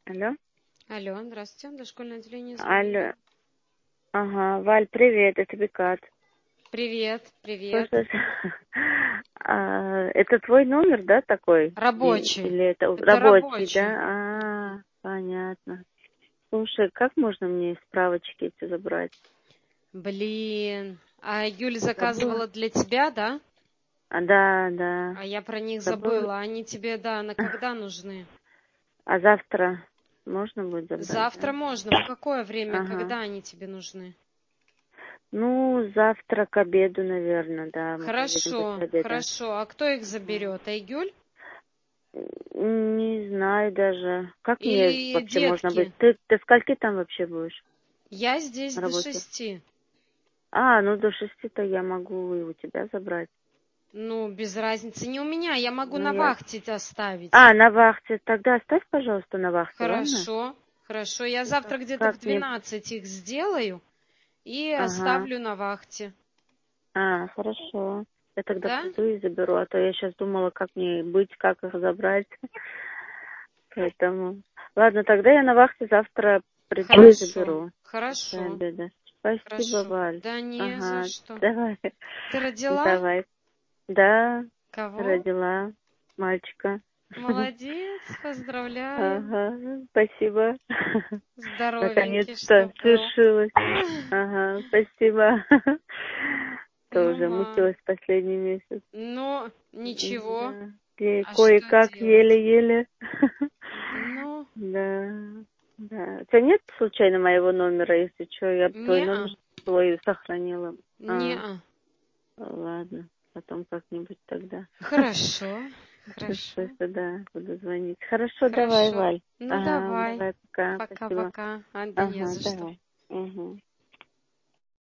Алло. Алло, здравствуйте, дошкольное отделение Алло. звонит. Ага, Валь, привет, это Бекат. Привет, привет. Слушай, это твой номер, да, такой? Рабочий. Или это Это рабочий, рабочий. да? Понятно. Слушай, как можно мне справочки эти забрать? Блин, а Юля Забыла? заказывала для тебя, да? Да. А я про них Забыла. забыла. Они тебе, да, на когда нужны? А завтра можно будет забрать, Завтра да? можно. В какое время, Ага. когда они тебе нужны? Ну, завтра к обеду, наверное, да. Мы поедем Хорошо, после обеда. хорошо. А кто их заберет? Айгюль? Не знаю даже. Как мне Или вообще можно быть? детки? Ты до скольки там вообще будешь Я здесь на до работе? 6. Ну до 6-то я могу и у тебя забрать. Ну, без разницы. Не у меня, я могу Ну, на я... вахте оставить. На вахте. Тогда оставь, пожалуйста, на вахте, ладно? Хорошо, хорошо. Я завтра где-то в Как мне... 12 их сделаю и Ага. оставлю на вахте. Хорошо. Я тогда Да? приду и заберу, а то я сейчас думала, как мне быть, как их забрать. Поэтому... Ладно, тогда я на вахте завтра приду и Хорошо, заберу. После хорошо, обеда. Спасибо, хорошо. Валь. Да не за Ага, что. давай. Ты родила? Давай. Да, Кого? родила мальчика. Молодец, поздравляю. Ага, спасибо. Здоровенький, Наконец-то чтоб был. свершилось. Ага, спасибо. Ну, Тоже мучилась последний месяц. ну, ничего. Да. А что Кое-как, делать? еле-еле. Ну, Да, да. У тебя нет случайно моего номера, если что? Я твой номер не-а, свой сохранила. не-а. Ладно, потом как-нибудь тогда. Хорошо, хорошо. Да, буду звонить. Хорошо, давай, Хорошо. Валь. Ну Ага, давай. давай, пока, спасибо. Пока-пока. А, да не Ага, за что. давай. Угу.